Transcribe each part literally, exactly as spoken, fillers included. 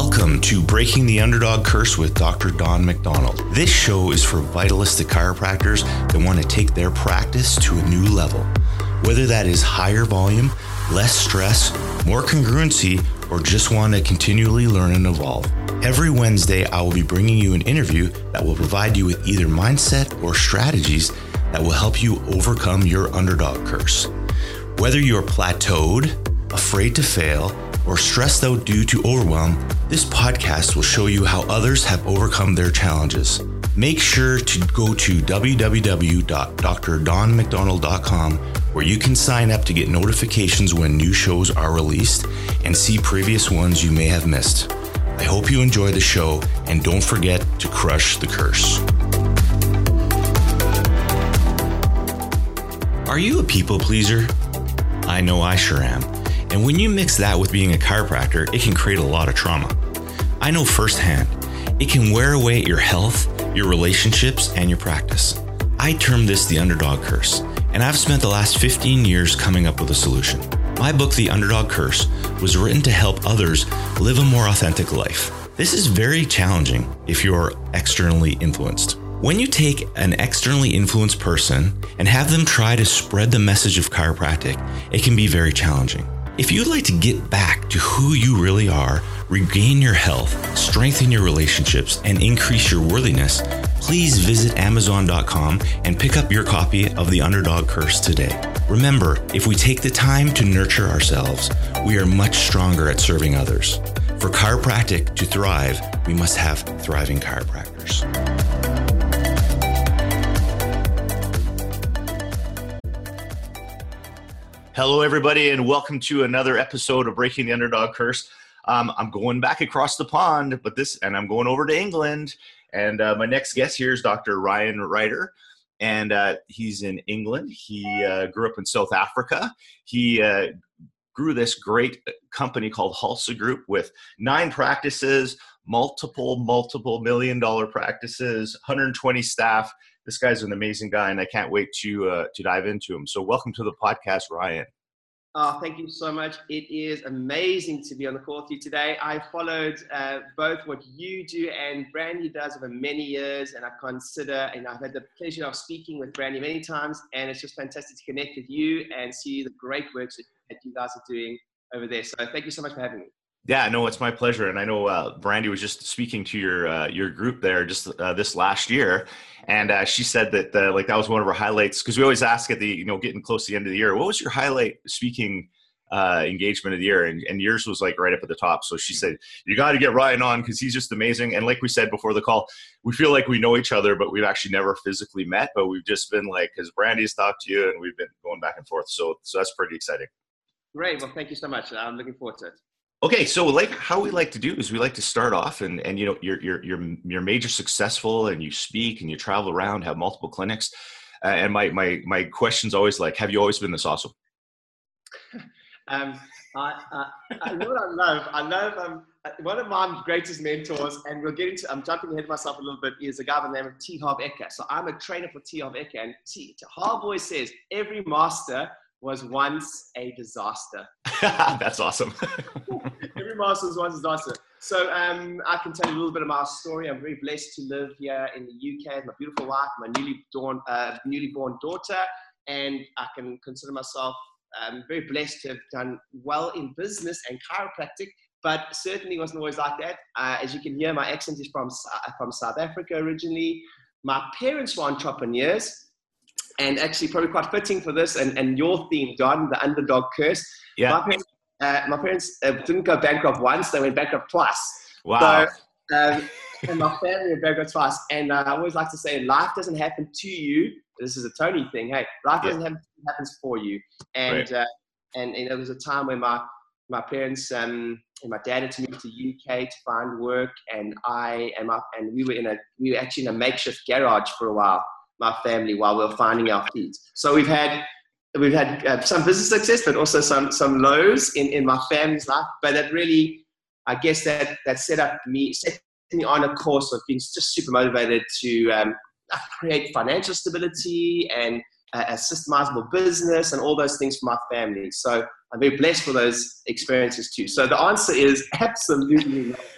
Welcome to Breaking the Underdog Curse with Doctor Don McDonald. This show is for vitalistic chiropractors that want to take their practice to a new level. Whether that is higher volume, less stress, more congruency, or just want to continually learn and evolve. Every Wednesday, I will be bringing you an interview that will provide you with either mindset or strategies that will help you overcome your underdog curse. Whether you're plateaued, afraid to fail, or stressed out due to overwhelm, this podcast will show you how others have overcome their challenges. Make sure to go to w w w dot d r don mcdonald dot com where you can sign up to get notifications when new shows are released and see previous ones you may have missed. I hope you enjoy the show and don't forget to crush the curse. Are you a people pleaser? I know I sure am. And when you mix that with being a chiropractor, it can create a lot of trauma. I know firsthand, it can wear away at your health, your relationships, and your practice. I term this the underdog curse, and I've spent the last fifteen years coming up with a solution. My book, The Underdog Curse, was written to help others live a more authentic life. This is very challenging if you're externally influenced. When you take an externally influenced person and have them try to spread the message of chiropractic, it can be very challenging. If you'd like to get back to who you really are, regain your health, strengthen your relationships, and increase your worthiness, please visit amazon dot com and pick up your copy of The Underdog Curse today. Remember, if we take the time to nurture ourselves, we are much stronger at serving others. For chiropractic to thrive, we must have thriving chiropractors. Hello, everybody, and welcome to another episode of Breaking the Underdog Curse. Um, I'm going back across the pond, but this, and I'm going over to England. And uh, my next guest here is Doctor Ryan Ryder, and uh, he's in England. He uh, grew up in South Africa. He uh, grew this great company called Halsa Group with nine practices, multiple, multiple million dollar practices, one hundred twenty staff. This guy's an amazing guy, and I can't wait to uh, to dive into him. So welcome to the podcast, Ryan. Oh, thank you so much. It is amazing to be on the call with you today. I followed uh, both what you do and Brandy does over many years, and I consider, and I've had the pleasure of speaking with Brandy many times, and it's just fantastic to connect with you and see the great work that you guys are doing over there. So thank you so much for having me. Yeah, no, it's my pleasure. And I know uh, Brandy was just speaking to your uh, your group there just uh, this last year. And uh, she said that uh, like that was one of her highlights, because we always ask at the, you know, getting close to the end of the year, what was your highlight speaking uh, engagement of the year? And, and yours was like right up at the top. So she said, you got to get Ryan on because he's just amazing. And like we said before the call, we feel like we know each other, but we've actually never physically met. But we've just been like, because Brandy's talked to you and we've been going back and forth. So, so that's pretty exciting. Great. Well, thank you so much. I'm looking forward to it. Okay, so like how we like to do is we like to start off and, and you know, you're, you're, you're, you're major successful and you speak and you travel around, have multiple clinics. Uh, and my, my, my question's always like, have you always been this awesome? um, I, uh, I know what I love. I love um, one of my greatest mentors, and we'll get into, I'm jumping ahead of myself a little bit, is a guy by the name of T. Harv Eker. So I'm a trainer for T. Harv Eker, and T. Harv always says, every master was once a disaster. That's awesome. Every master was once a disaster. So um, I can tell you a little bit of my story. I'm very blessed to live here in the U K with my beautiful wife, my newly born, uh, newly born daughter, and I can consider myself um, very blessed to have done well in business and chiropractic, but certainly wasn't always like that. Uh, as you can hear, my accent is from, from South Africa originally. My parents were entrepreneurs. And actually probably quite fitting for this and, and your theme, Don, the underdog curse. Yeah. My parents, uh, my parents uh, didn't go bankrupt once, they went bankrupt twice. Wow. So, um, and my family went bankrupt twice. And uh, I always like to say, life doesn't happen to you. This is a Tony thing. Hey, life doesn't yeah. happen, it happens for you. And, right. uh, and, and there was a time when my, my parents um, and my dad had to move to the U K to find work. And I and, my, and we were in a, we were actually in a makeshift garage for a while. My family, while we we're finding our feet. So we've had we've had uh, some business success, but also some some lows in, in my family's life. But that really, I guess that that set up me set me on a course of being just super motivated to um, create financial stability and uh, a systemizable business and all those things for my family. So I'm very blessed for those experiences too. So the answer is absolutely not.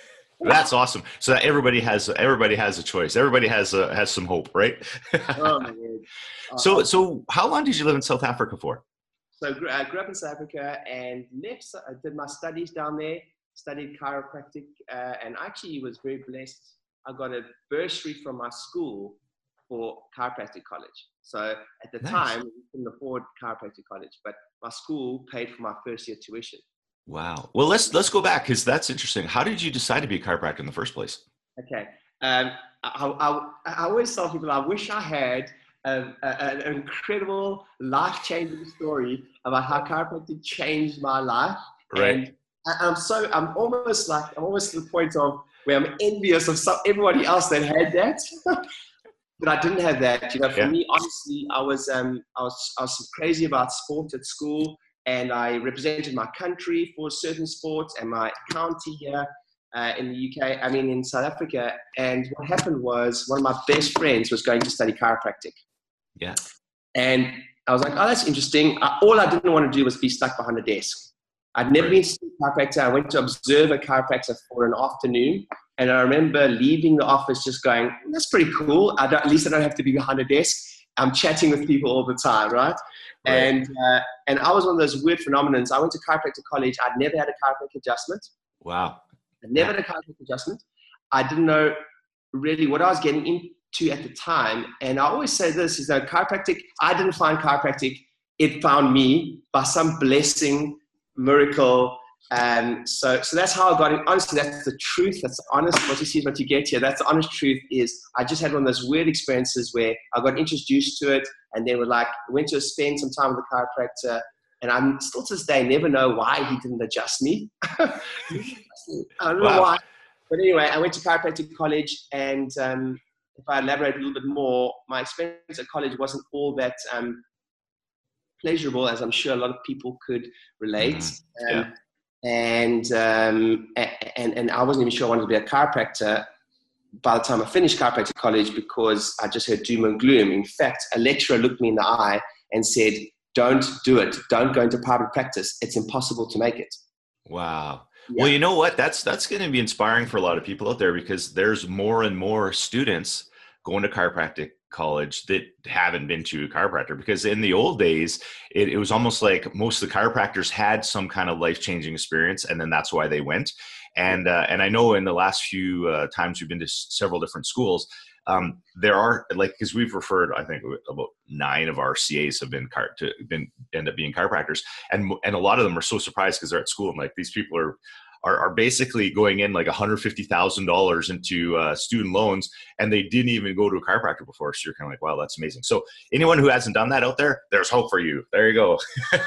That's awesome. So that everybody has everybody has a choice. Everybody has a, has some hope, right? Oh my God. Uh, so so how long did you live in South Africa for? So I grew up in South Africa and left. I did my studies down there. Studied chiropractic, uh, and actually was very blessed. I got a bursary from my school for chiropractic college. So at the Nice. time, we couldn't afford chiropractic college, but my school paid for my first year tuition. Wow. Well, let's let's go back because that's interesting. How did you decide to be a chiropractor in the first place? Okay. Um, I, I, I always tell people I wish I had a, a, an incredible life-changing story about how chiropractic changed my life. Right. And I'm so I'm almost like I'm almost to the point of where I'm envious of some everybody else that had that, but I didn't have that. You know, for Yeah. me, honestly, I was um I was I was crazy about sport at school, and I represented my country for certain sports and my county here uh, in the U K. I mean, in South Africa. And what happened was one of my best friends was going to study chiropractic. Yeah. And I was like, oh, that's interesting. I, all I didn't want to do was be stuck behind a desk. I'd never Right. been to a chiropractor. I went to observe a chiropractor for an afternoon. And I remember leaving the office just going, that's pretty cool. I don't, at least I don't have to be behind a desk. I'm chatting with people all the time, right? Right. And uh, and I was one of those weird phenomenons. I went to chiropractic college. I'd never had a chiropractic adjustment. Wow. I'd never had a chiropractic adjustment. I didn't know really what I was getting into at the time. And I always say this, is that chiropractic, I didn't find chiropractic. It found me by some blessing, miracle. And so, so that's how I got in. Honestly, that's the truth. That's the honest. What you see is what you get here. That's the honest truth. Is I just had one of those weird experiences where I got introduced to it, and then we're like, went to spend some time with the chiropractor, and I'm still to this day never know why he didn't adjust me. I don't Wow. know why, but anyway, I went to chiropractic college, and um, if I elaborate a little bit more, my experience at college wasn't all that um, pleasurable, as I'm sure a lot of people could relate. Mm-hmm. Yeah. Um, and um, and and I wasn't even sure I wanted to be a chiropractor by the time I finished chiropractic college, because I just heard doom and gloom. In fact, a lecturer looked me in the eye and said, "Don't do it. Don't go into private practice. It's impossible to make it." Wow. Yeah. Well, you know what? That's that's going to be inspiring for a lot of people out there, because there's more and more students going to chiropractic college that haven't been to a chiropractor. Because in the old days, it, it was almost like most of the chiropractors had some kind of life-changing experience, and then that's why they went. And uh, and I know in the last few uh, times we've been to s- several different schools, um, there are, like, because we've referred, I think about nine of our C As have been car- to been end up being chiropractors, and and a lot of them are so surprised because they're at school and like these people are. Are, are basically going in like one hundred fifty thousand dollars into uh, student loans, and they didn't even go to a chiropractor before. So you're kind of like, wow, that's amazing. So anyone who hasn't done that out there, there's hope for you. There you go.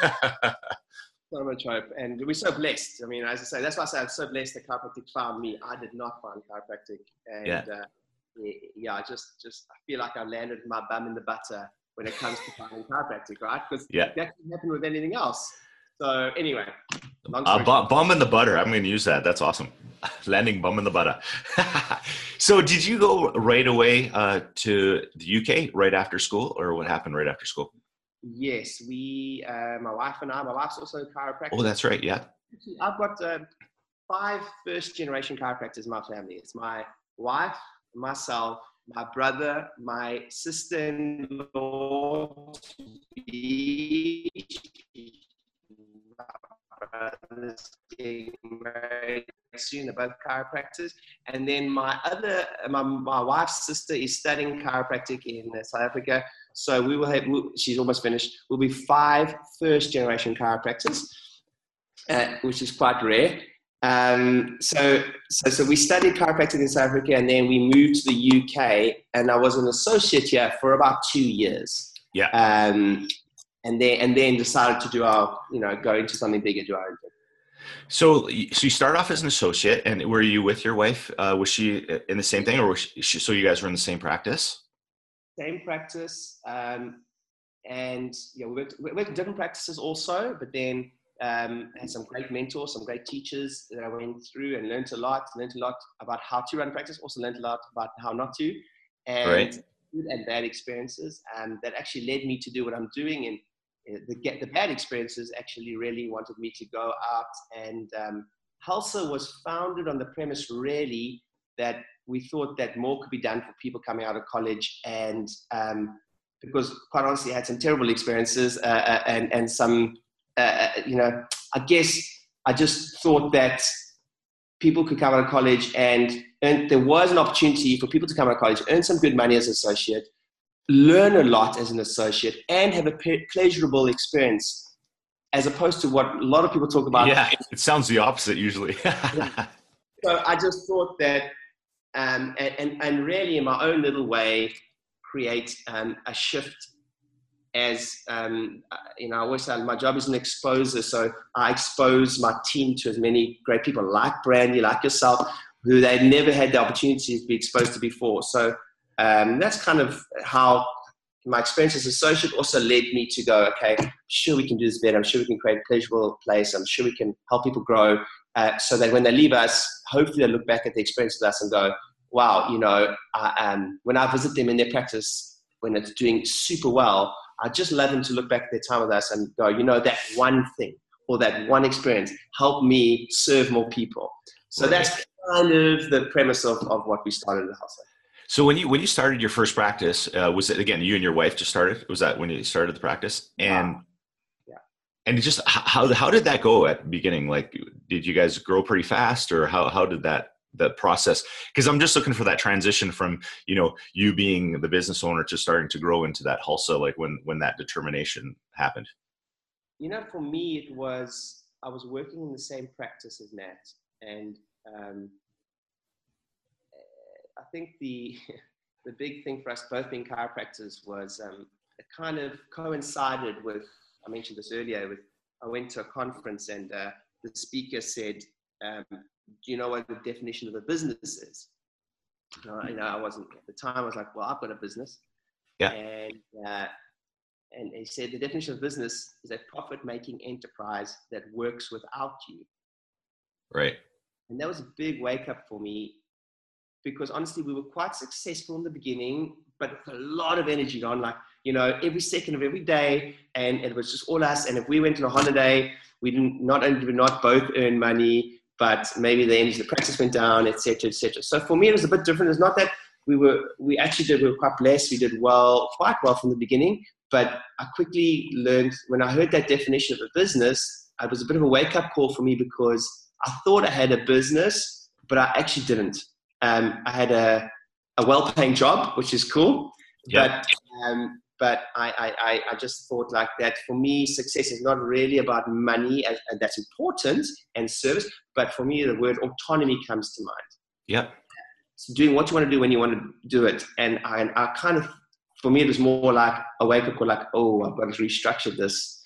So much hope, and we're so blessed. I mean, as I say, that's why I say I'm so blessed that chiropractic found me. I did not find chiropractic, and Yeah. uh, yeah, yeah, I just, just I feel like I landed my bum in the butter when it comes to finding chiropractic, right? Because Yeah. that can happen with anything else. So anyway, long Uh, story bu- short. bum in the butter. I'm going to use that. That's awesome. Landing bum in the butter. So did you go right away uh, to the U K right after school, or what happened right after school? Yes, we, uh, my wife and I, my wife's also a chiropractor. Oh, that's right. Yeah. I've got uh, five first generation chiropractors in my family. It's my wife, myself, my brother, my sister-in-law, brother's getting married soon. They're both chiropractors. And then my other, my, my wife's sister is studying chiropractic in South Africa. So we will have, we'll, she's almost finished. We'll be five first generation chiropractors, uh, which is quite rare. Um, so, so, so we studied chiropractic in South Africa, and then we moved to the U K, and I was an associate here for about two years. Yeah. Um, and then, and then decided to do our, you know, go into something bigger, do our own thing. So, so you start off as an associate, and were you with your wife? Uh, was she in the same thing, or was she, so you guys were in the same practice? Same practice. Um, and yeah, we worked, we worked in different practices also, but then um, had some great mentors, some great teachers that I went through and learned a lot, learned a lot about how to run practice, also learned a lot about how not to, and Right. good and bad experiences. Um, that actually led me to do what I'm doing. And the, get the bad experiences actually really wanted me to go out and um, Hulsa was founded on the premise really that we thought that more could be done for people coming out of college, and um, because quite honestly I had some terrible experiences uh, and, and some, uh, you know, I guess I just thought that people could come out of college and, and there was an opportunity for people to come out of college, earn some good money as an associate, learn a lot as an associate, and have a pleasurable experience, as opposed to what a lot of people talk about. Yeah, it sounds the opposite usually. So I just thought that, um, and, and, and really in my own little way, create um, a shift as, um, you know, I always say my job is an exposer. So I expose my team to as many great people like Brandy, like yourself, who they'd never had the opportunity to be exposed to before. So um, that's kind of how my experience as associate also led me to go, okay, I'm sure we can do this better. I'm sure we can create a pleasurable place. I'm sure we can help people grow uh, so that when they leave us, hopefully they look back at the experience with us and go, wow, you know, I, um, when I visit them in their practice, when it's doing super well, I just love them to look back at their time with us and go, you know, that one thing or that one experience helped me serve more people. So right. That's kind of the premise of, of what we started at the house. So when you when you started your first practice, uh, was it again you and your wife just started? Was that when you started the practice? And yeah, and just how how did that go at the beginning? Like, did you guys grow pretty fast, or how how did that that process? Because I'm just looking for that transition from, you know, you being the business owner to starting to grow into that Hulsa. Like when when that determination happened. You know, for me, it was I was working in the same practice as Matt, and um, I think the the big thing for us both being chiropractors was um, it kind of coincided with, I mentioned this earlier, with I went to a conference and uh, the speaker said, um, do you know what the definition of a business is? Uh, you know, I wasn't, at the time I was like, well, I've got a business. Yeah. And, uh, and he said the definition of business is a profit-making enterprise that works without you. Right. And that was a big wake up for me, because honestly, we were quite successful in the beginning, but with a lot of energy on, like, you know, every second of every day. And it was just all us. And if we went on a holiday, we didn't, not only did we not both earn money, but maybe the energy, the practice went down, et cetera, et cetera. So for me, it was a bit different. It's not that we were, we actually did, we were quite blessed. We did well, quite well from the beginning, but I quickly learned when I heard that definition of a business, it was a bit of a wake up call for me, because I thought I had a business, but I actually didn't. Um, I had a, a well-paying job, which is cool, yep. but um, but I, I, I just thought like that. For me, success is not really about money, and, and that's important, and service. But for me, the word autonomy comes to mind. Yep. So doing what you want to do when you want to do it, and I, and I kind of, for me, it was more like a wake-up call, like, oh, I've got to restructure this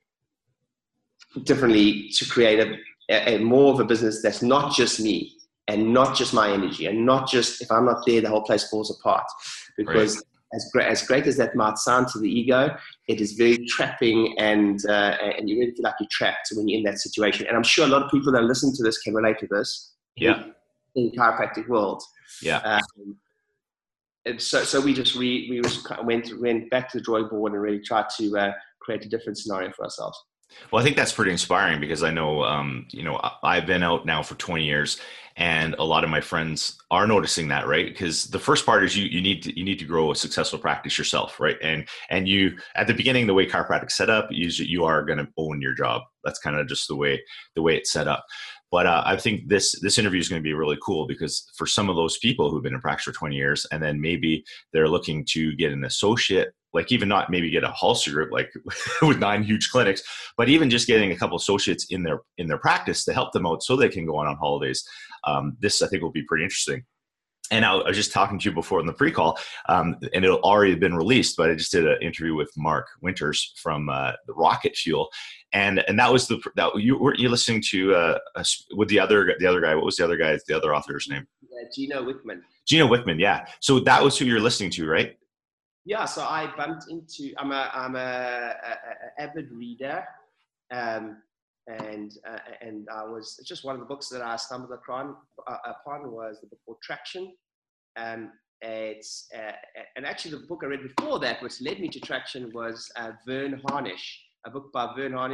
differently to create a, a, a more of a business that's not just me. And not just my energy, and not just, if I'm not there, the whole place falls apart. Because right. as great as great as that might sound to the ego, it is very trapping, and uh, and you really feel like you're trapped when you're in that situation. And I'm sure a lot of people that listen to this can relate to this. Yeah. In, in chiropractic world. Yeah. Um, and so so we just re, we just went went back to the drawing board and really tried to uh, create a different scenario for ourselves. Well, I think that's pretty inspiring, because I know, um, you know, I've been out now for twenty years, and a lot of my friends are noticing that, right? Because the first part is you you need to you need to grow a successful practice yourself, right? And and you at the beginning, the way chiropractic's set up, is you are going to own your job. That's kind of just the way the way it's set up. But uh, I think this this interview is going to be really cool, because for some of those people who've been in practice for twenty years, and then maybe they're looking to get an associate, like even not maybe get a Hulsa group like with nine huge clinics, but even just getting a couple associates in their in their practice to help them out so they can go on on holidays. Um, this I think will be pretty interesting. And I was just talking to you before in the pre-call, um, and it'll already been released, but I just did an interview with Mark Winters from uh, the Rocket Fuel, and and that was the that you were you listening to uh, a, with the other the other guy. What was the other guy? The other author's name? Uh, Gino Wickman. Gino Wickman, yeah. So that was who you're listening to, right? Yeah. So I bumped into. I'm a I'm a, a, a avid reader. Um, And uh, and I was it's just one of the books that I stumbled upon. Uh, upon was the book called Traction. Um, it's uh, and actually the book I read before that, which led me to Traction, was uh, Verne Harnish, a book by Verne Harnish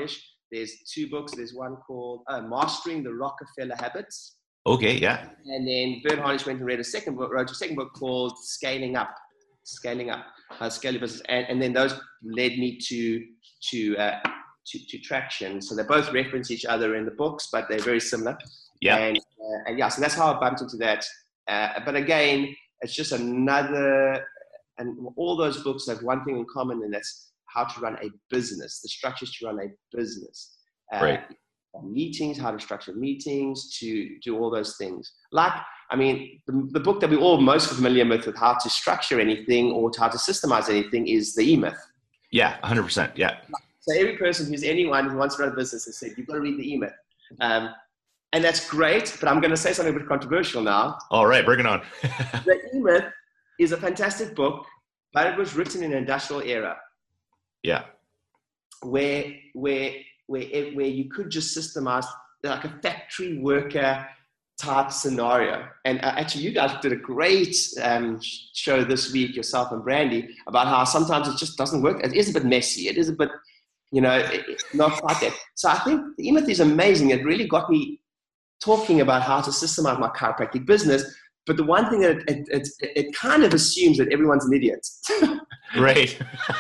There's two books. There's one called uh, Mastering the Rockefeller Habits. Okay, yeah. And then Bert Harnisch went and read a second book, wrote a second book called Scaling Up, Scaling Up, uh, Scale Your Business. And, and then those led me to to, uh, to to Traction. So they both reference each other in the books, but they're very similar. Yeah. And, uh, and yeah, so that's how I bumped into that. Uh, but again, it's just another, and all those books have one thing in common, and that's how to run a business, the structures to run a business. Uh, right. Meetings, how to structure meetings, to do all those things. Like, I mean, the, the book that we're all most familiar with, with how to structure anything or how to systemize anything, is the E-Myth. Yeah, one hundred percent. Yeah. So every person who's anyone who wants to run a business has said, you've got to read the E-Myth. Um, and that's great, but I'm going to say something a bit controversial now. All right, bring it on. The E-Myth is a fantastic book, but it was written in an industrial era. Yeah. Where, where, where, where you could just systemize like a factory worker type scenario. And uh, actually, you guys did a great um, show this week, yourself and Brandy, about how sometimes it just doesn't work. It is a bit messy. It is a bit, you know, it, not quite that. So I think the E-Myth is amazing. It really got me talking about how to systemize my chiropractic business. But the one thing that it, it, it, it kind of assumes that everyone's an idiot. Right.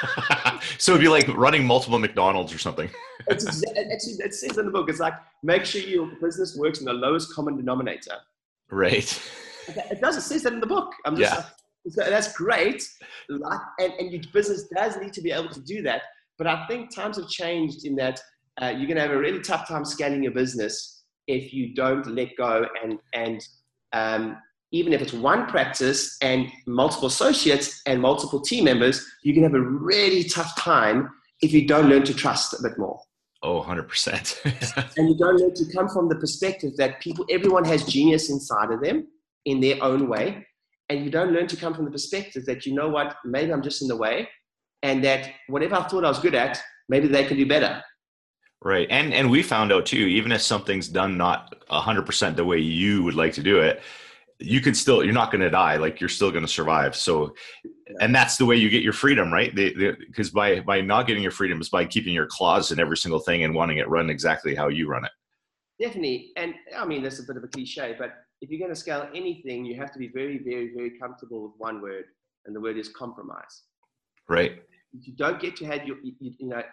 So it'd be like running multiple McDonald's or something. It's actually, it says in the book, it's like, make sure your business works in the lowest common denominator. Right. It does. It says that in the book. I'm just yeah. like, that's great. Like, and, and your business does need to be able to do that. But I think times have changed in that uh, you're going to have a really tough time scaling your business if you don't let go. And, and um, even if it's one practice and multiple associates and multiple team members, you can have a really tough time if you don't learn to trust a bit more. Oh, one hundred percent. And you don't learn to come from the perspective that people, everyone has genius inside of them in their own way. And you don't learn to come from the perspective that, you know what, maybe I'm just in the way, and that whatever I thought I was good at, maybe they can do better. Right. And and we found out too, even if something's done not one hundred percent the way you would like to do it, you can still, you're not going to die. Like, you're still going to survive. So, and that's the way you get your freedom, right? Because by, by not getting your freedom is by keeping your claws in every single thing and wanting it run exactly how you run it. Definitely. And I mean, that's a bit of a cliche, but if you're going to scale anything, you have to be very, very, very comfortable with one word. And the word is compromise. Right. You don't get to have your, you, you know,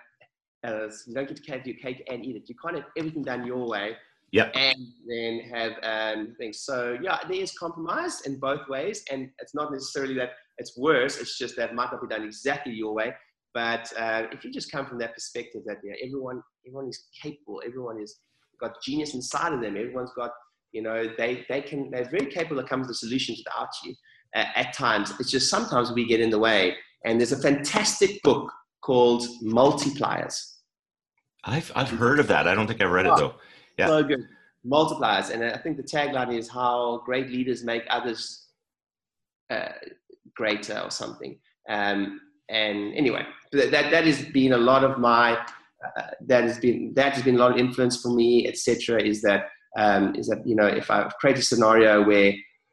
as you don't get to have your cake and eat it. You can't have everything done your way. Yep. And then have um, things. So yeah, there is compromise in both ways. And it's not necessarily that it's worse. It's just that it might not be done exactly your way. But uh, if you just come from that perspective that, you know, everyone, everyone is capable. Everyone is got genius inside of them. Everyone's got, you know, they, they can, they're very capable of coming to solutions without you uh, at times. It's just sometimes we get in the way. And there's a fantastic book called Multipliers. I've, I've heard of that. I don't think I've read it though. Yeah. So good. Multipliers. And I think the tagline is how great leaders make others uh, greater or something. Um, and anyway, that, that has been a lot of my, uh, that has been, that has been a lot of influence for me, et cetera, is that, um, is that, you know, if I create a scenario where,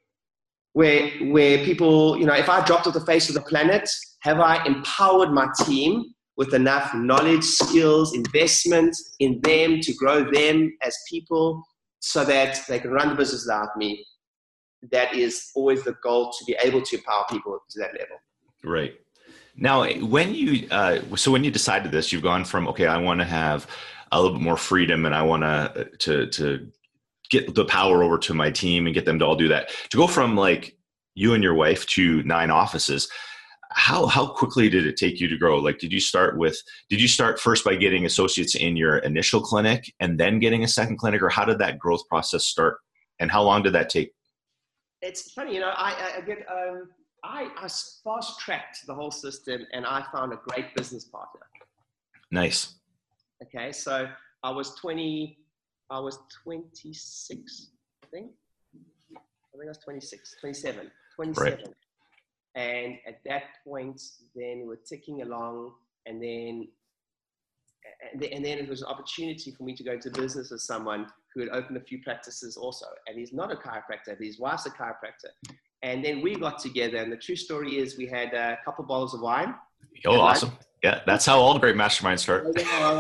where, where people, you know, if I dropped off the face of the planet, have I empowered my team with enough knowledge, skills, investment in them to grow them as people so that they can run the business without me? That is always the goal, to be able to empower people to that level. Right. Now, when you, uh, so when you decided this, you've gone from, okay, I want to have a little bit more freedom and I want to, to, to get the power over to my team and get them to all do that, to go from like you and your wife to nine offices. How how quickly did it take you to grow? Like, did you start with, did you start first by getting associates in your initial clinic and then getting a second clinic, or how did that growth process start? And how long did that take? It's funny, you know, I, I get, um, I, I fast tracked the whole system and I found a great business partner. Nice. Okay. So I was twenty, I was twenty-six, I think. I think I was twenty-six, twenty-seven, twenty-seven. Right. And at that point, then we were ticking along, and then, and then it was an opportunity for me to go into business with someone who had opened a few practices also. And he's not a chiropractor, but his wife's a chiropractor. And then we got together, and the true story is we had a couple bottles of wine. Oh, awesome. Lunch. Yeah, that's how all great masterminds start.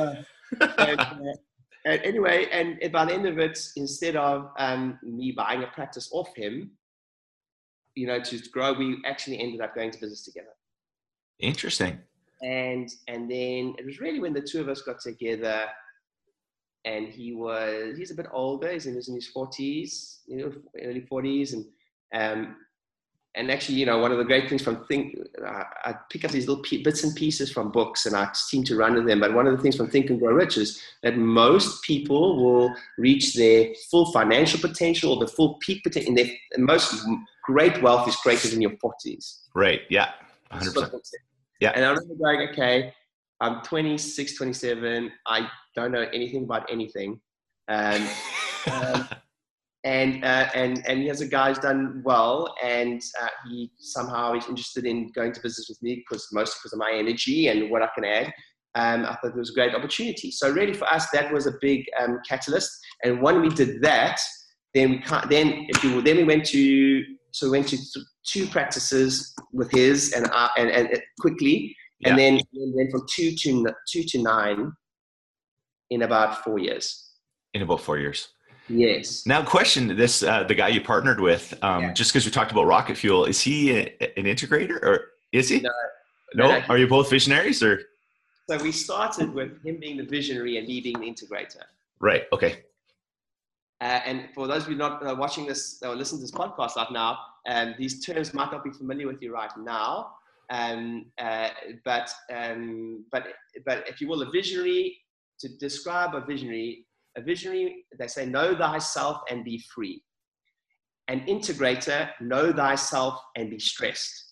and, uh, and anyway, and by the end of it, instead of um, me buying a practice off him, you know, to grow, we actually ended up going to business together. Interesting. And and then it was really when the two of us got together, and he was, he's a bit older, he's in his, in his forties, you know, early forties. And um, and actually, you know, one of the great things from Think, uh, I pick up these little bits and pieces from books and I seem to run with them. But one of the things from Think and Grow Rich is that most people will reach their full financial potential or the full peak potential. And their most great wealth is created in your forties. Right. Yeah. one hundred percent. Yeah. And I remember going, okay, I'm twenty-six, twenty-seven. I don't know anything about anything. Um, um, and, uh, and, and he has a guy who's done well. And uh, he somehow is interested in going to business with me because mostly because of my energy and what I can add. Um, I thought it was a great opportunity. So really for us, that was a big um, catalyst. And when we did that, then we can't, then if you then we went to, so we went to th- two practices with his and, uh, and, and quickly. Yeah. And then we went from two to two to nine in about four years. In about four years. Yes. Now, question this: uh, the guy you partnered with, um, Yeah. just because we talked about Rocket Fuel, is he a, an integrator or is he? No. No. No, no. Are you both visionaries or? So we started with him being the visionary and me being the integrator. Right. Okay. Uh, and for those of you not uh, watching this or listening to this podcast right now, um, these terms might not be familiar with you right now. Um, uh, but um, but but if you will, a visionary, to describe a visionary, a visionary, they say, know thyself and be free. An integrator, know thyself and be stressed.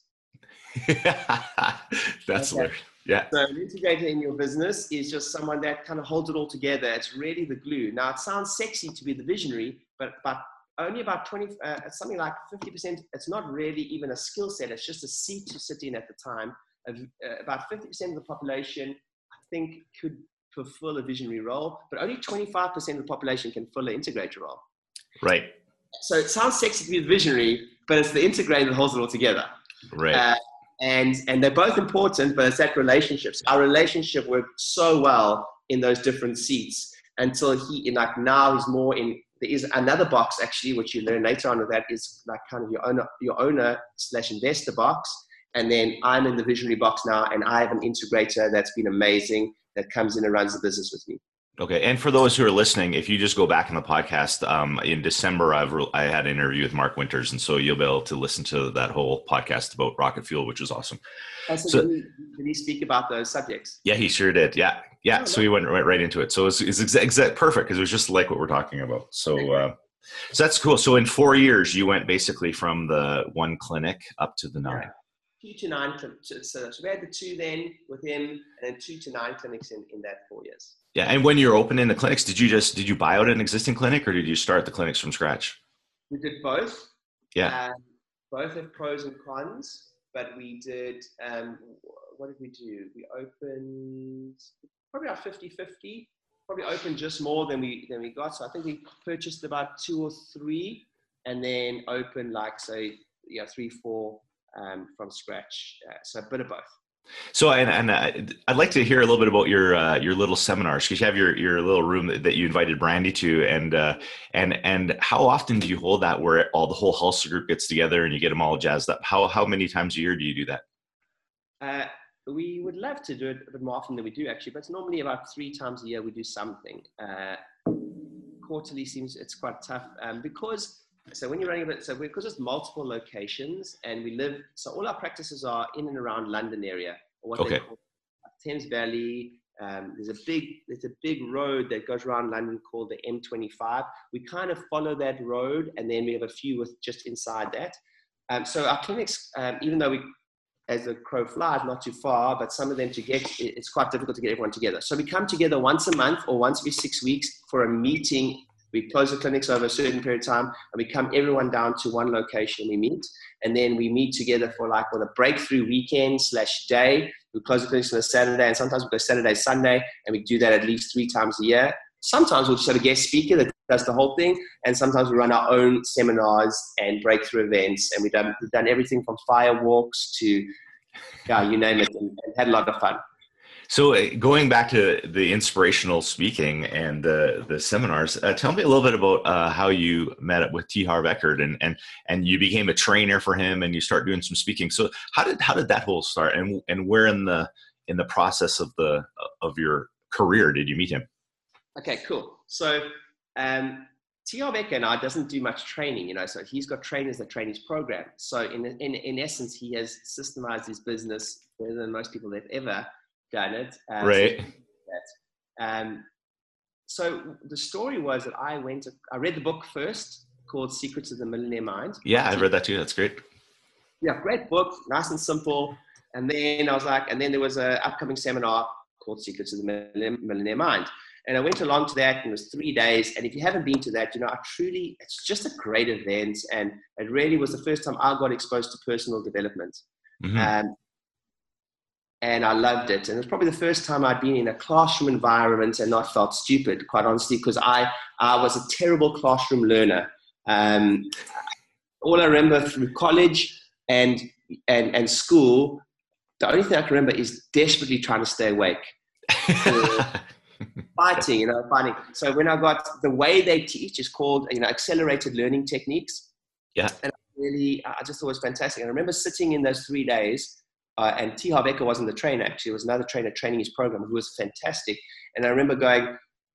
That's Okay. okay. Yeah. So an integrator in your business is just someone that kind of holds it all together. It's really the glue. Now it sounds sexy to be the visionary, but but only about twenty, uh, something like fifty percent. It's not really even a skill set. It's just a seat to sit in at the time. Of, uh, about fifty percent of the population, I think, could fulfill a visionary role, but only twenty-five percent of the population can fill an integrator role. Right. So it sounds sexy to be the visionary, but it's the integrator that holds it all together. Right. Uh, and and they're both important, but it's that relationship. Our relationship worked so well in those different seats until he, in like now he's more in, there is another box actually, which you learn later on with that is like kind of your owner, your owner slash investor box. And then I'm in the visionary box now, and I have an integrator that's been amazing that comes in and runs the business with me. Okay. And for those who are listening, if you just go back in the podcast, um, in December, I've re- I had an interview with Mark Winters. And so you'll be able to listen to that whole podcast about Rocket Fuel, which was awesome. Oh, so So- did, he, did he speak about those subjects? Yeah, he sure did. Yeah. Yeah. Oh, So he went right, right into it. So it's, it's exact, exact perfect because it was just like what we're talking about. So, uh, so that's cool. So in four years, you went basically from the one clinic up to the nine. Two to nine clinics. So, so we had the two then with him, and then two to nine clinics in, in that four years. Yeah. And when you're opening the clinics, did you just, did you buy out an existing clinic or did you start the clinics from scratch? We did both. Yeah. Um, both have pros and cons, but we did, um, what did we do? We opened probably about fifty-fifty, probably opened just more than we, than we got. So I think we purchased about two or three and then opened like, say, yeah, three, four um, from scratch. Uh, so a bit of both. So, and, and uh, I'd like to hear a little bit about your uh, your little seminars because you have your your little room that, that you invited Brandy to, and uh, and and how often do you hold that where all the whole Hulsa group gets together and you get them all jazzed up? How how many times a year do you do that? Uh, we would love to do it a bit more often than we do actually, but it's normally about three times a year we do something. Uh, quarterly seems it's quite tough um, because. So when you're running a bit, so because it's multiple locations and we live, so all our practices are in and around London area, or what Okay. they call Thames Valley. Um, there's a big, there's a big road that goes around London called the M twenty-five. We kind of follow that road, and then we have a few with just inside that. Um, so our clinics, um, even though we, as the crow flies, not too far, but some of them to get, it's quite difficult to get everyone together. So we come together once a month or once every six weeks for a meeting. We close the clinics over a certain period of time, and we come everyone down to one location. We meet, and then we meet together for like on a breakthrough weekend slash day. We close the clinics on a Saturday, and sometimes we go Saturday, Sunday, and we do that at least three times a year. Sometimes we'll just have a guest speaker that does the whole thing, and sometimes we run our own seminars and breakthrough events. And we've done we've done everything from fire walks to, yeah, you name it, and, and had a lot of fun. So uh, going back to the inspirational speaking and the the seminars, uh, tell me a little bit about uh, how you met up with T. Harv Eker and and and you became a trainer for him and you start doing some speaking. So how did how did that whole start, and and where in the in the process of the of your career did you meet him? Okay, cool. So um, T. Harv Eker now doesn't do much training, you know. So he's got trainers that train his program. So in in in essence, he has systemized his business better than most people have ever done it. Uh, right. So, um, so the story was that I went to, I read the book first called Secrets of the Millionaire Mind. Yeah, I read that too. That's great. Yeah, great book, nice and simple. And then I was like, and then there was an upcoming seminar called Secrets of the Millionaire Mind. And I went along to that, and it was three days. And if you haven't been to that, you know, I truly, it's just a great event. And it really was the first time I got exposed to personal development. Mm-hmm. Um, And I loved it. And it was probably the first time I'd been in a classroom environment and not felt stupid, quite honestly, because I, I was a terrible classroom learner. Um, all I remember through college and, and, and school, the only thing I can remember is desperately trying to stay awake. Fighting, you know, fighting. So when I got, the way they teach is called, you know, accelerated learning techniques. Yeah. And I really, I just thought it was fantastic. And I remember sitting in those three days, Uh, and T. Harv Eker wasn't the trainer, actually. It was another trainer training his program who was fantastic. And I remember going,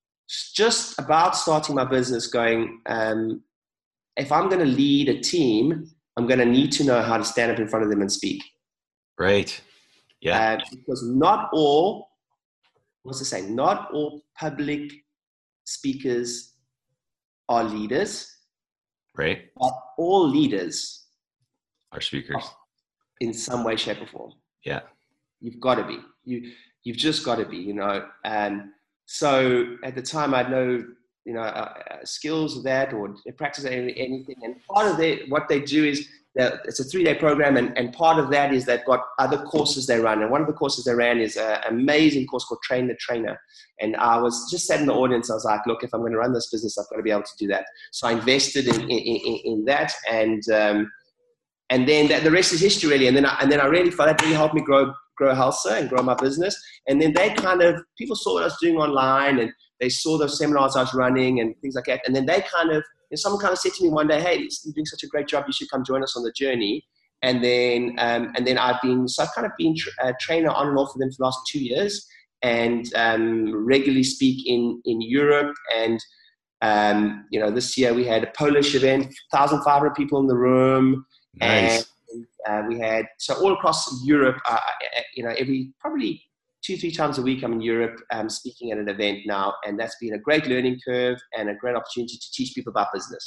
just about starting my business, going, um, if I'm going to lead a team, I'm going to need to know how to stand up in front of them and speak. Right. Yeah. Uh, because not all, what's to say, not all public speakers are leaders. Right. But all leaders are speakers. Are in some way, shape, or form. Yeah. You've got to be. You, you've just got to be, you know. And so at the time, I had no, you know, uh, uh, skills of that or practice anything. And part of their, what they do is, that it's a three-day program, and, and part of that is they've got other courses they run. And one of the courses they ran is an amazing course called Train the Trainer. And I was just sat in the audience. I was like, look, if I'm going to run this business, I've got to be able to do that. So I invested in, in, in, in that. And, um, And then that, the rest is history, really. And then, I, and then I really felt that really helped me grow, grow Helsa and grow my business. And then they kind of, people saw what I was doing online, and they saw those seminars I was running and things like that. And then they kind of, you know, someone kind of said to me one day, hey, you're doing such a great job. You should come join us on the journey. And then, um, and then I've been, so I've kind of been tra- a trainer on and off for them for the last two years, and um, regularly speak in, in Europe. And, um, you know, this year we had a Polish event, one thousand five hundred people in the room. Nice. And uh, we had, so all across Europe, uh, you know, every probably two, three times a week I'm in Europe um, speaking at an event now. And that's been a great learning curve and a great opportunity to teach people about business.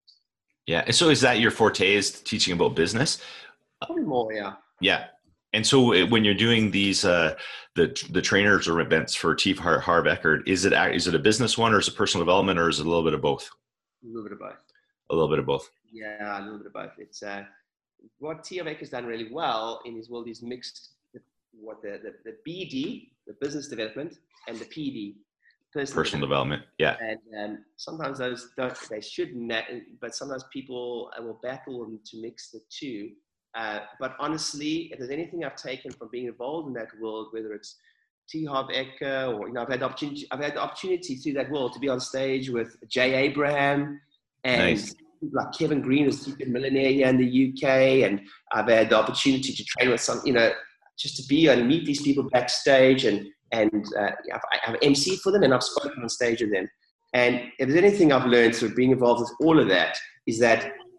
Yeah. And so is that your forte, is teaching about business? Probably more, yeah. Yeah. And so when you're doing these, uh, the the trainers or events for T. Harv Eker, is it, is it a business one, or is it personal development, or is it a little bit of both? A little bit of both. A little bit of both. Yeah, a little bit of both. It's uh, what T. Harv Eker has done really well in his world is mixed the, what the, the the B D, the business development, and the P D, personal, personal development. Yeah. And um, sometimes those don't, they shouldn't, but sometimes people will battle to mix the two. Uh, but honestly, if there's anything I've taken from being involved in that world, whether it's T. Harv Eker, or, you know, I've had the opportunity, I've had the opportunity through that world to be on stage with Jay Abraham and nice. Like Kevin Green is a millionaire here in the U K, and I've had the opportunity to train with some, you know, just to be and meet these people backstage, and and uh, I've, I've emceed for them, and I've spoken on stage with them. And if there's anything I've learned through being involved with all of that, is that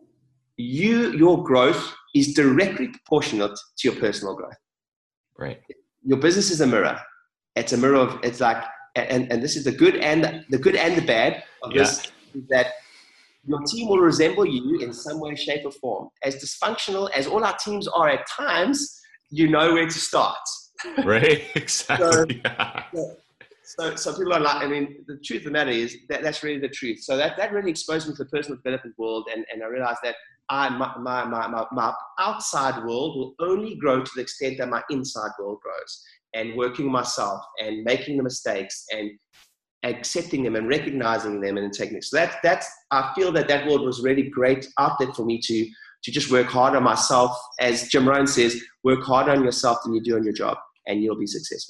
you your growth is directly proportionate to your personal growth. Right. Your business is a mirror. It's a mirror of, it's like, and and this is the good and the, the good and the bad of yeah. this, is that your team will resemble you in some way, shape, or form. As dysfunctional as all our teams are at times, you know where to start. Right, exactly. so, yeah. so, so people are like, I mean, the truth of the matter is that that's really the truth. So that, that really exposed me to the personal development world, and, and I realized that I, my, my, my, my, my outside world will only grow to the extent that my inside world grows. And working on myself and making the mistakes and accepting them and recognizing them and techniques. So that, that's, I feel that that world was really great outlet for me to, to just work hard on myself. As Jim Rohn says, work harder on yourself than you do on your job, and you'll be successful.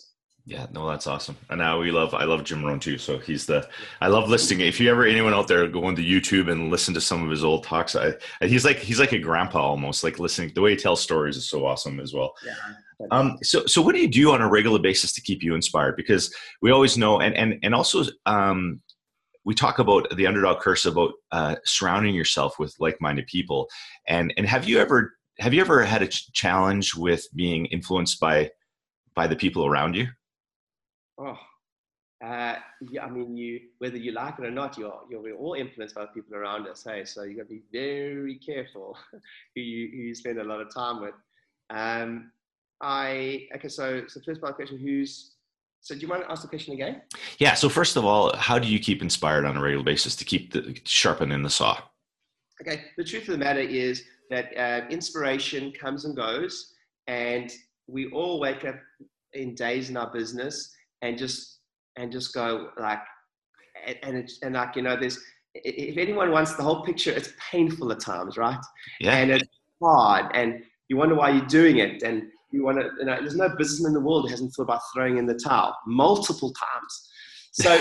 Yeah, no, that's awesome. And now we love, I love Jim Rohn too. So he's the, I love listening. If you ever, anyone out there go into YouTube and listen to some of his old talks, I, he's like, he's like a grandpa almost, like listening, the way he tells stories is so awesome as well. Yeah. Um, so, so what do you do on a regular basis to keep you inspired? Because we always know, and, and, and also, um, we talk about the underdog curse, about uh, surrounding yourself with like-minded people. And, and have you ever, have you ever had a ch- challenge with being influenced by, by the people around you? Oh, uh, yeah. I mean, you whether you like it or not, you're you're we're all influenced by the people around us. Hey, so you got to be very careful who you who you spend a lot of time with. Um, I okay. So, so first part of the question: Who's so? Do you want to ask the question again? Yeah. So first of all, how do you keep inspired on a regular basis to keep the sharpening the saw? Okay. The truth of the matter is that uh, inspiration comes and goes, and we all wake up in days in our business and just and just go like and and, it, and like you know there's if anyone wants the whole picture, it's painful at times, right? Yeah. And it's hard, and you wonder why you're doing it, and you want to you know there's no businessman in the world who hasn't thought about throwing in the towel multiple times. So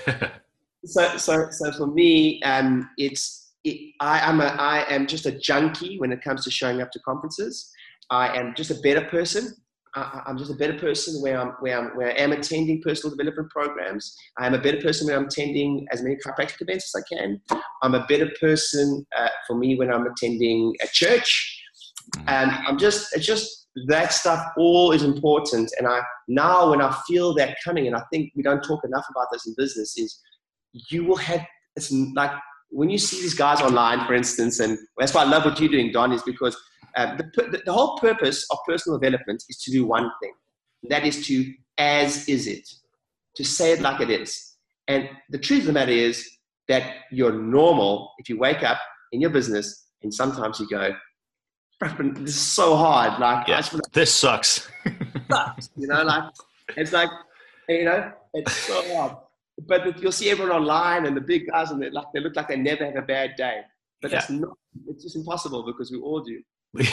so so so for me, um it's it, I am a I am just a junkie when it comes to showing up to conferences. I am just a better person. I, I'm just a better person where I'm, where I'm, where I am attending personal development programs. I am a better person when I'm attending as many chiropractic events as I can. I'm a better person uh, for me when I'm attending a church. And I'm just, it's just that stuff all is important. And I, now when I feel that coming, and I think we don't talk enough about this in business, is you will have, it's like when you see these guys online, for instance, and that's why I love what you're doing, Don, is because Uh, the, the, the whole purpose of personal development is to do one thing. That is to, as is it, to say it like it is. And the truth of the matter is that you're normal if you wake up in your business and sometimes you go, this is so hard. Like, yeah, I just, this sucks. sucks. You know, like, it's like, you know, it's so hard. But you'll see everyone online and the big guys and they like, they look like they never have a bad day. But yeah. That's not, it's just impossible because we all do.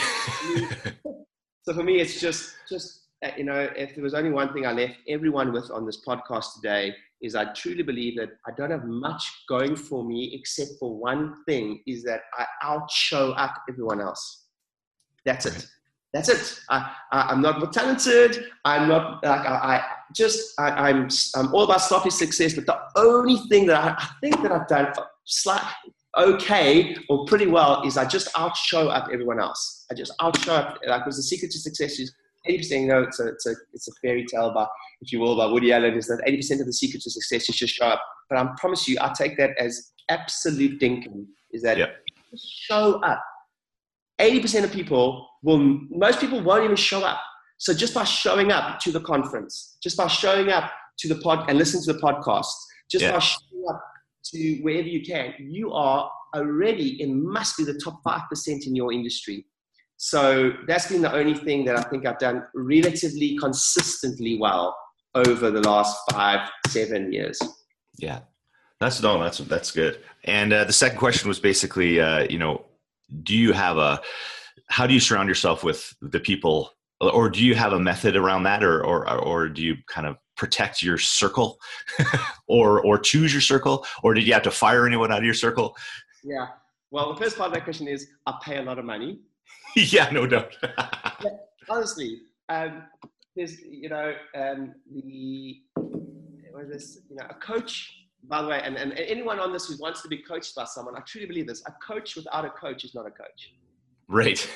So for me, it's just, just you know, if there was only one thing I left everyone with on this podcast today, is I truly believe that I don't have much going for me except for one thing, is that I out-show up everyone else. That's it. That's it. I, I, I'm not more talented. I'm not like I, I just I, I'm I'm all about sloppy success. But the only thing that I, I think that I've done slightly okay or pretty well is I just outshow up everyone else. I just outshow up. Like, because the secret to success is eighty percent. You know, it's a it's a it's a fairy tale by, if you will, by Woody Allen. Is that eighty percent of the secret to success is just show up. But I promise you, I take that as absolute dinkum. Is that yeah. Just show up. eighty percent of people will, most people won't even show up. So just by showing up to the conference, just by showing up to the pod and listening to the podcast, just yeah. by showing up to wherever you can, you are already in, must be the top five percent in your industry. So that's been the only thing that I think I've done relatively consistently well over the last five, seven years. Yeah, that's, no, that's, that's good. And uh, the second question was basically, uh, you know, do you have a, how do you surround yourself with the people, or do you have a method around that, or, or, or do you kind of protect your circle or, or choose your circle, or did you have to fire anyone out of your circle? Yeah. Well, the first part of that question is I pay a lot of money. Yeah, no doubt. Yeah, honestly, um, there's, you know, um, the, what is this, you know, a coach, by the way, and, and anyone on this who wants to be coached by someone, I truly believe this, a coach without a coach is not a coach. Right.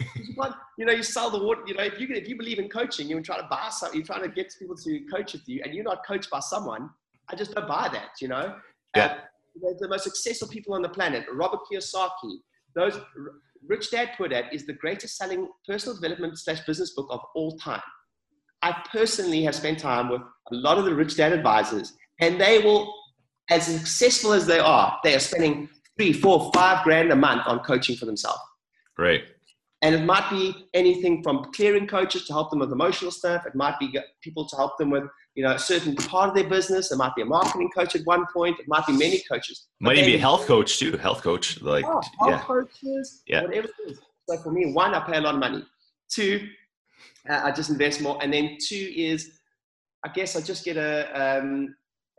You know, you sell the water, you know, if you if you believe in coaching, you're trying to buy something, you're trying to get people to coach with you, and you're not coached by someone, I just don't buy that, you know? Yeah. Uh, the most successful people on the planet, Robert Kiyosaki, those, Rich Dad Poor Dad is the greatest selling personal development slash business book of all time. I personally have spent time with a lot of the Rich Dad advisors, and they will, as successful as they are, they are spending three, four, five grand a month on coaching for themselves. Right. And it might be anything from clearing coaches to help them with emotional stuff. It might be people to help them with, you know, a certain part of their business. It might be a marketing coach at one point. It might be many coaches. Might even be a health coach too. Health coach, like oh, health yeah. coaches, yeah. whatever it is. So for me, one, I pay a lot of money. Two, uh, I just invest more. And then two is I guess I just get a, um,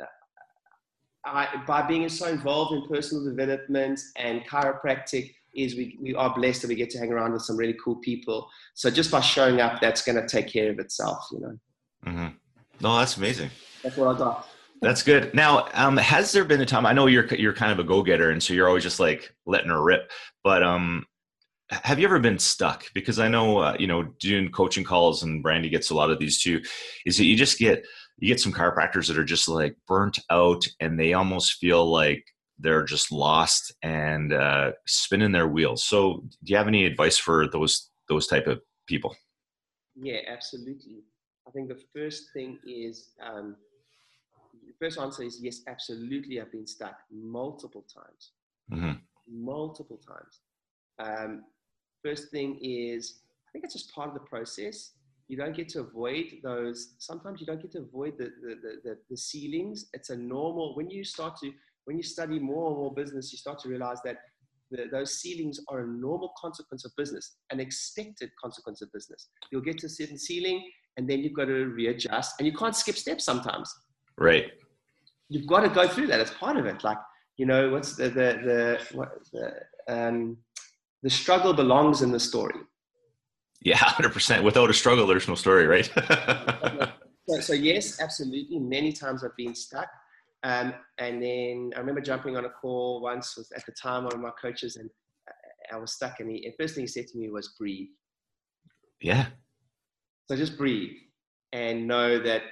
I, by being so involved in personal development and chiropractic, is we, we are blessed that we get to hang around with some really cool people. So just by showing up, that's going to take care of itself, you know. Mm-hmm. No, that's amazing. That's what I got. That's good. Now, um, has there been a time, I know you're, you're kind of a go-getter, and so you're always just like letting her rip, but um, have you ever been stuck? Because I know, uh, you know, doing coaching calls, and Brandy gets a lot of these too, is that you just get, you get some chiropractors that are just like burnt out, and they almost feel like they're just lost and uh, spinning their wheels. So do you have any advice for those, those type of people? Yeah, absolutely. I think the first thing is, um, the first answer is yes, absolutely. I've been stuck multiple times, mm-hmm. multiple times. Um, first thing is, I think it's just part of the process. You don't get to avoid those. Sometimes you don't get to avoid the, the, the, the, the ceilings. It's a normal, when you start to, when you study more and more business, you start to realize that the, those ceilings are a normal consequence of business, an expected consequence of business. You'll get to a certain ceiling, and then you've got to readjust, and you can't skip steps sometimes. Right. You've got to go through that. It's part of it. Like, you know, what's the, the, the, what, the, um, the struggle belongs in the story. Yeah, one hundred percent. Without a struggle, there's no story, right? so, so yes, absolutely. Many times I've been stuck. Um, and then I remember jumping on a call once with, at the time, one of my coaches, and I was stuck. And he, the first thing he said to me was, breathe. Yeah. So just breathe and know that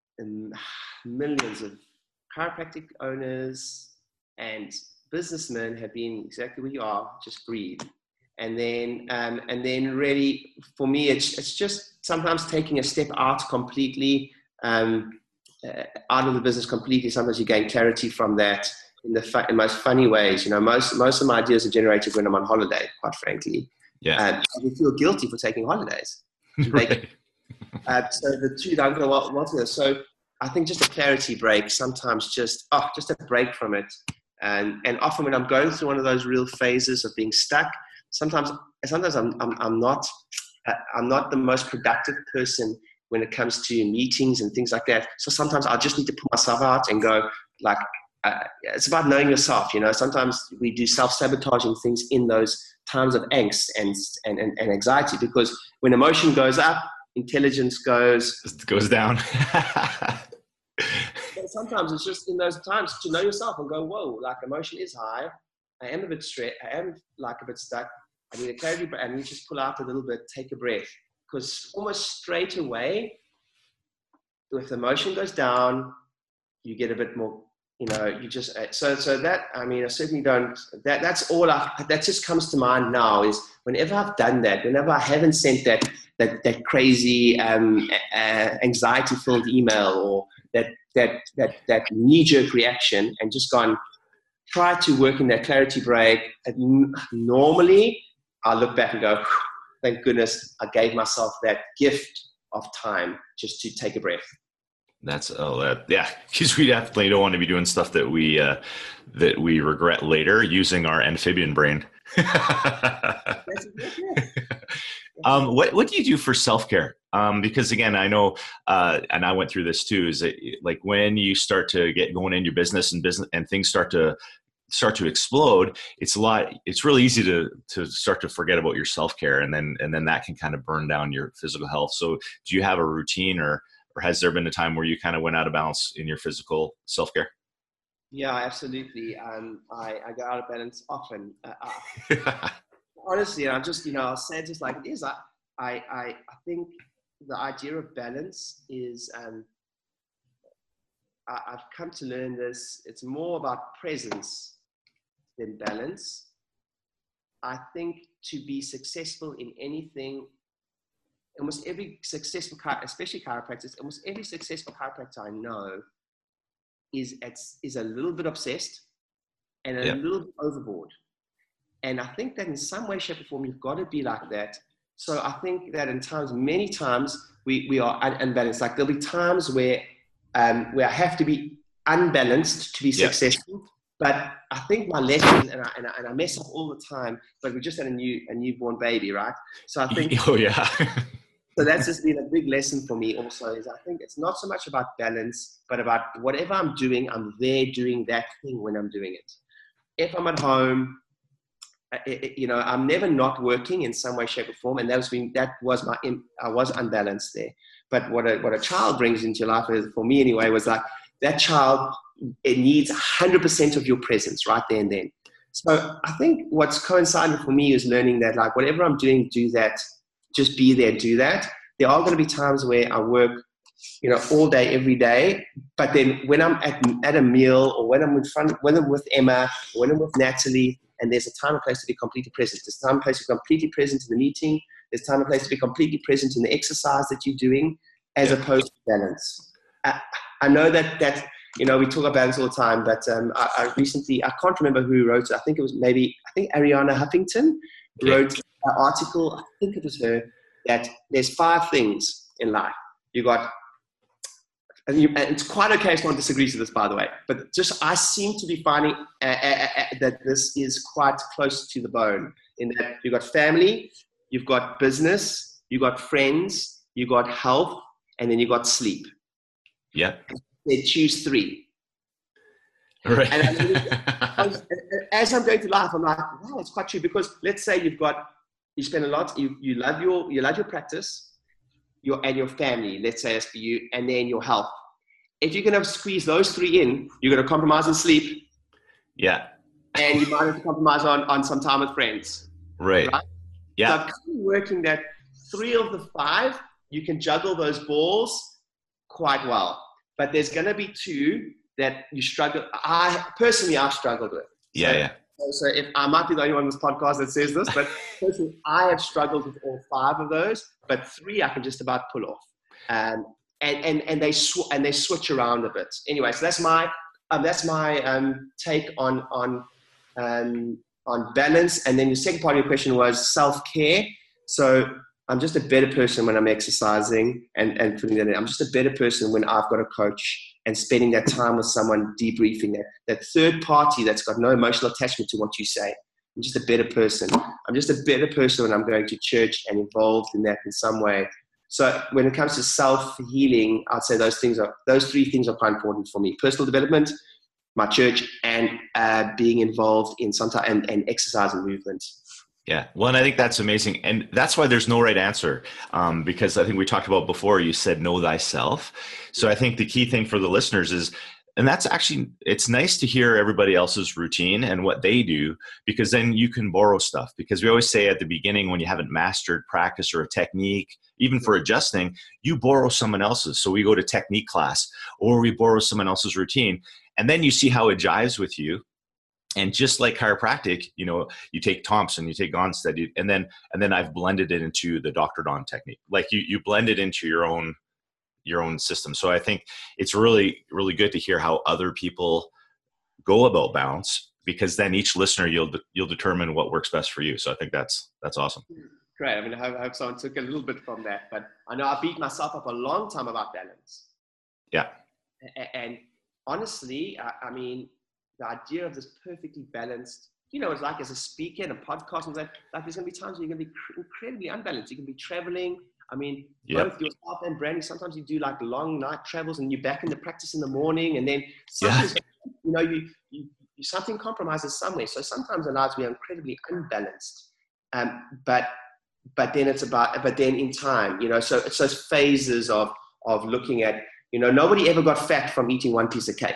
millions of chiropractic owners and businessmen have been exactly where you are. Just breathe. And then, um, and then really, for me, it's, it's just sometimes taking a step out completely, um, uh, out of the business completely. Sometimes you gain clarity from that in the fu- in most funny ways. You know, most, most of my ideas are generated when I'm on holiday, quite frankly. Yeah. Um, I feel guilty for taking holidays. Right. Uh, so the two don't go well, well together. So I think just a clarity break, sometimes just, oh, just a break from it. And, and often when I'm going through one of those real phases of being stuck, sometimes, sometimes I'm, I'm, I'm not, uh, I'm not the most productive person when it comes to meetings and things like that. So sometimes I just need to pull myself out and go, like, uh, it's about knowing yourself. You know, sometimes we do self-sabotaging things in those times of angst and, and, and, and anxiety, because when emotion goes up, intelligence goes It goes down. Sometimes it's just in those times to know yourself and go, whoa, like emotion is high. I am a bit stressed. I am like a bit stuck. I need a clarity break. I need to just pull out a little bit, take a breath. Because almost straight away, if the emotion goes down, you get a bit more, you know, you just, so, so that, I mean, I certainly don't, that, that's all I, that just comes to mind now is whenever I've done that, whenever I haven't sent that, that, that crazy, um, uh, anxiety filled email or that, that, that, that knee jerk reaction and just gone, try to work in that clarity break. And normally I look back and go, thank goodness I gave myself that gift of time just to take a breath. That's oh that yeah, because we definitely don't want to be doing stuff that we uh, that we regret later using our amphibian brain. um, what what do you do for self-care? Um, because again, I know, uh, and I went through this too. Is that like when you start to get going in your business and business and things start to start to explode, it's a lot. It's really easy to to start to forget about your self-care, and then and then that can kind of burn down your physical health. So, do you have a routine or Or has there been a time where you kind of went out of balance in your physical self-care? Yeah, absolutely. Um, I, I go out of balance often. Uh, I, honestly, I just, you know, I'll say it just like it is. I, I, I, I think the idea of balance is, um, I, I've come to learn this. It's more about presence than balance. I think to be successful in anything, almost every successful, especially chiropractors, almost every successful chiropractor I know is it's, is a little bit obsessed and a yeah. little bit overboard. And I think that in some way, shape, or form, you've got to be like that. So I think that in times, many times, we, we are un- unbalanced. Like there'll be times where um, where I have to be unbalanced to be yeah. successful. But I think my lesson, and I, and I, and I mess up all the time, but we just had a new a newborn baby, right? So I think... Oh, yeah. So that's just been a big lesson for me also, is I think it's not so much about balance, but about whatever I'm doing, I'm there doing that thing when I'm doing it. If I'm at home, you know, I'm never not working in some way, shape, or form, and that was been, that was my, I was unbalanced there. But what a what a child brings into your life, for me anyway, was like that child, it needs one hundred percent of your presence right there and then. So I think what's coincided for me is learning that, like, whatever I'm doing, do that, just be there, do that. There are going to be times where I work, you know, all day, every day. But then when I'm at at a meal, or when I'm in front, when I'm with Emma, or when I'm with Natalie, and there's a time and place to be completely present. There's time and place to be completely present in the meeting. There's time and place to be completely present in the exercise that you're doing, as opposed to balance. I, I know that, that, you know, we talk about balance all the time, but um, I, I recently, I can't remember who wrote it. I think it was maybe, I think Ariana Huffington okay. wrote an article, I think it was her, that there's five things in life. You got, and, you, and it's quite okay if someone disagrees with this, by the way, but just I seem to be finding uh, uh, uh, that this is quite close to the bone, in that you've got family, you've got business, you've got friends, you've got health, and then you've got sleep. Yeah. They choose three. Right. And I, as I'm going through life, I'm like, wow, it's quite true, because let's say you've got, you spend a lot, you, you love your, you love your practice, your, and your family, let's say as for you, and then your health. If you're going to squeeze those three in, you're going to compromise on sleep. Yeah. And you might have to compromise on, on some time with friends. Right. right? Yeah. So I'm kind of working that three of the five, you can juggle those balls quite well. But there's going to be two that you struggle. I personally, I've struggled with. Yeah, so, yeah. So if I might be the only one on this podcast that says this, but personally, I have struggled with all five of those. But three, I can just about pull off. Um, and and and they sw- and they switch around a bit. Anyway, so that's my um, that's my um, take on on um, on balance. And then the second part of your question was self-care. So I'm just a better person when I'm exercising and, and putting that in. I'm just a better person when I've got a coach and spending that time with someone, debriefing that, that third party that's got no emotional attachment to what you say. I'm just a better person. I'm just a better person when I'm going to church and involved in that in some way. So when it comes to self-healing, I'd say those things are, those three things are quite important for me. Personal development, my church, and uh, being involved in some type, and, and exercise and movement. Yeah. Well, and I think that's amazing. And that's why there's no right answer. Um, because I think we talked about before, you said know thyself. So I think the key thing for the listeners is, and that's actually, it's nice to hear everybody else's routine and what they do, because then you can borrow stuff. Because we always say at the beginning, when you haven't mastered practice or a technique, even for adjusting, you borrow someone else's. So we go to technique class, or we borrow someone else's routine, and then you see how it jives with you. And just like chiropractic, you know, you take Thompson, you take Gonstead, you, and then and then I've blended it into the Doctor Don technique. Like you, you blend it into your own your own system. So I think it's really, really good to hear how other people go about balance, because then each listener, you'll you'll determine what works best for you. So I think that's that's awesome. Great. I mean, I hope, I hope someone took a little bit from that, but I know I beat myself up a long time about balance. Yeah. And, and honestly, I, I mean, the idea of this perfectly balanced, you know, it's like as a speaker and a podcast, and like, like there's going to be times where you're going to be cr- incredibly unbalanced. You can be traveling. I mean, yep. both yourself and Brandy, sometimes you do like long night travels and you're back in the practice in the morning, and then something, yeah. you know, you, you, you something compromises somewhere. So sometimes our lives we are incredibly unbalanced. Um, but but then it's about, but then in time, you know, so it's those phases of of looking at, you know, nobody ever got fat from eating one piece of cake.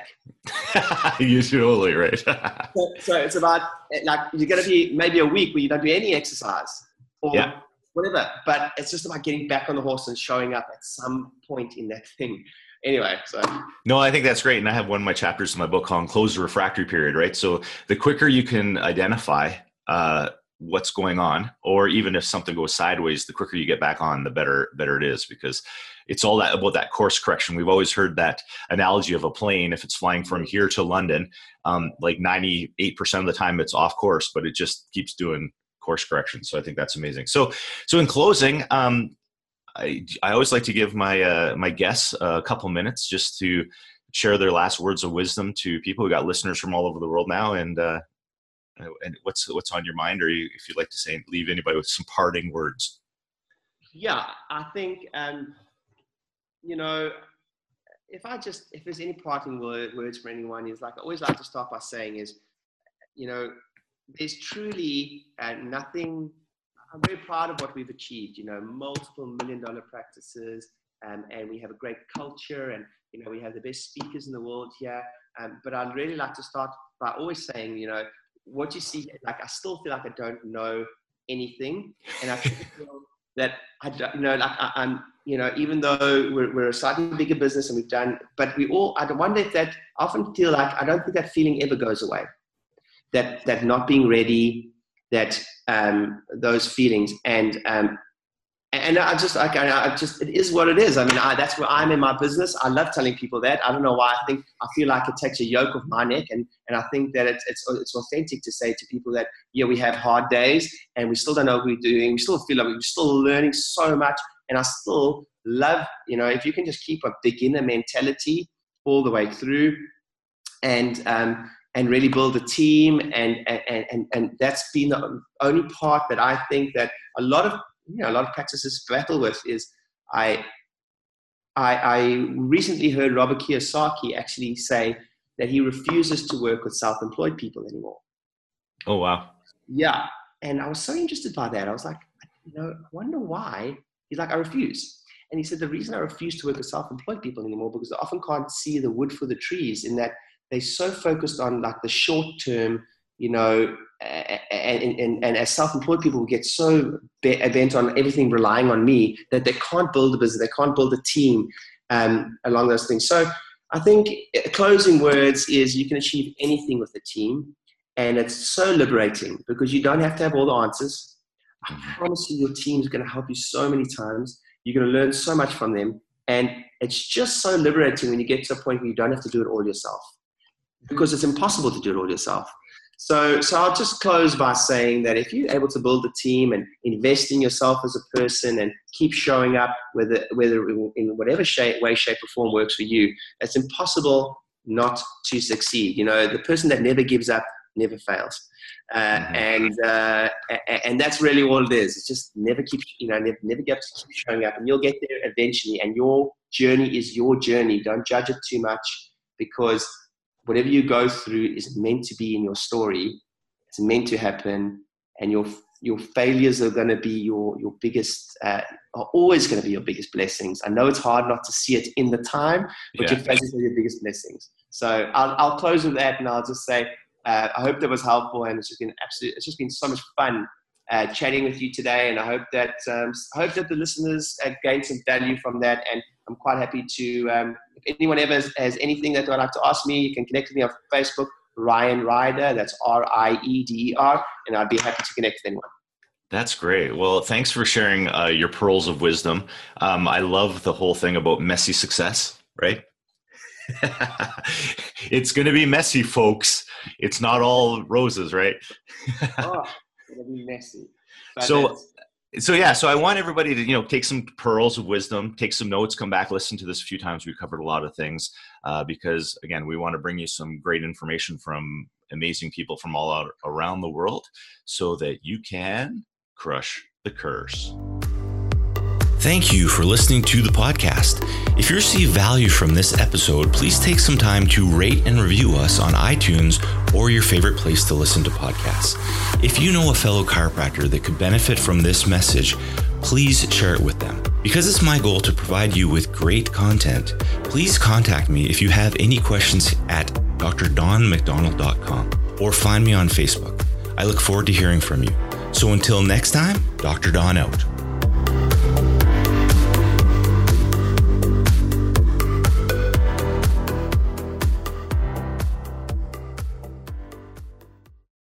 You're totally right. so, so it's about, like, you're going to be maybe a week where you don't do any exercise or yeah. whatever, but it's just about getting back on the horse and showing up at some point in that thing. Anyway, so. No, I think that's great. And I have one of my chapters in my book called Close the Refractory Period, right? So the quicker you can identify uh, what's going on, or even if something goes sideways, the quicker you get back on, the better, better it is, because it's all that about that course correction. We've always heard that analogy of a plane. If it's flying from here to London, um, like ninety-eight percent of the time it's off course, but it just keeps doing course correction. So I think that's amazing. So, so in closing, um, I, I always like to give my, uh, my guests a couple minutes just to share their last words of wisdom to people. We got listeners from all over the world now, and, uh, and what's, what's on your mind, or if you'd like to say, leave anybody with some parting words. Yeah, I think, um, you know, if I just, if there's any parting word, words for anyone, is like, I always like to start by saying is, you know, there's truly uh, nothing, I'm very proud of what we've achieved, you know, multiple million dollar practices, um, and we have a great culture, and, you know, we have the best speakers in the world here. Um, but I'd really like to start by always saying, you know, what you see, like, I still feel like I don't know anything. And I feel that I don't, you know, like I, I'm, you know, even though we're, we're a slightly bigger business and we've done, but we all, I wonder if that, I often feel like, I don't think that feeling ever goes away. That, that not being ready, that um, those feelings. And, um, and I just, like, I, I just, it is what it is. I mean, I, that's where I'm in my business. I love telling people that. I don't know why. I think, I feel like it takes a yoke off my neck. And, and I think that it's, it's, it's authentic to say to people that, yeah, we have hard days and we still don't know what we're doing. We still feel like we're still learning so much. And I still love, you know, if you can just keep a beginner mentality all the way through, and, um, and really build a team. And, and, and, and that's been the only part that I think that a lot of, you know, a lot of practices battle with is I, I, I recently heard Robert Kiyosaki actually say that he refuses to work with self-employed people anymore. Oh, wow. Yeah. And I was so interested by that. I was like, you know, I wonder why. He's like, I refuse. And he said, the reason I refuse to work with self-employed people anymore, because they often can't see the wood for the trees, in that they're so focused on like the short term, you know, and, and, and as self-employed people get so bent on everything relying on me that they can't build a business, they can't build a team um, along those things. So I think closing words is you can achieve anything with a team, and it's so liberating because you don't have to have all the answers. I promise you your team is going to help you so many times. You're going to learn so much from them. And it's just so liberating when you get to a point where you don't have to do it all yourself, because it's impossible to do it all yourself. So, so I'll just close by saying that if you're able to build a team and invest in yourself as a person and keep showing up, whether, whether in whatever shape, way, shape, or form works for you, it's impossible not to succeed. You know, the person that never gives up never fails. Uh, mm-hmm. and, uh, and that's really all it is. It's just never keep, you know, never, never get to keep showing up, and you'll get there eventually. And your journey is your journey. Don't judge it too much, because whatever you go through is meant to be in your story. It's meant to happen, and your your failures are going to be your your biggest, uh, are always going to be your biggest blessings. I know it's hard not to see it in the time, but yeah. Your failures are your biggest blessings. So I'll I'll close with that, and I'll just say uh, I hope that was helpful, and it's just been absolutely, it's just been so much fun uh, chatting with you today, and I hope that um, I hope that the listeners uh, gained some value from that. And I'm quite happy to, um, if anyone ever has, has anything that they'd like to ask me, you can connect with me on Facebook, Ryan Rieder, that's R I E D E R, and I'd be happy to connect with anyone. That's great. Well, thanks for sharing uh, your pearls of wisdom. Um, I love the whole thing about messy success, right? It's going to be messy, folks. It's not all roses, right? Oh, it's going to be messy. But so, So yeah, so I want everybody to, you know, take some pearls of wisdom, take some notes, come back, listen to this a few times. We covered a lot of things uh, because, again, we want to bring you some great information from amazing people from all out around the world so that you can crush the curse. Thank you for listening to the podcast. If you receive value from this episode, please take some time to rate and review us on iTunes or your favorite place to listen to podcasts. If you know a fellow chiropractor that could benefit from this message, please share it with them. Because it's my goal to provide you with great content, please contact me if you have any questions at d r don mcdonald dot com or find me on Facebook. I look forward to hearing from you. So until next time, Doctor Don out.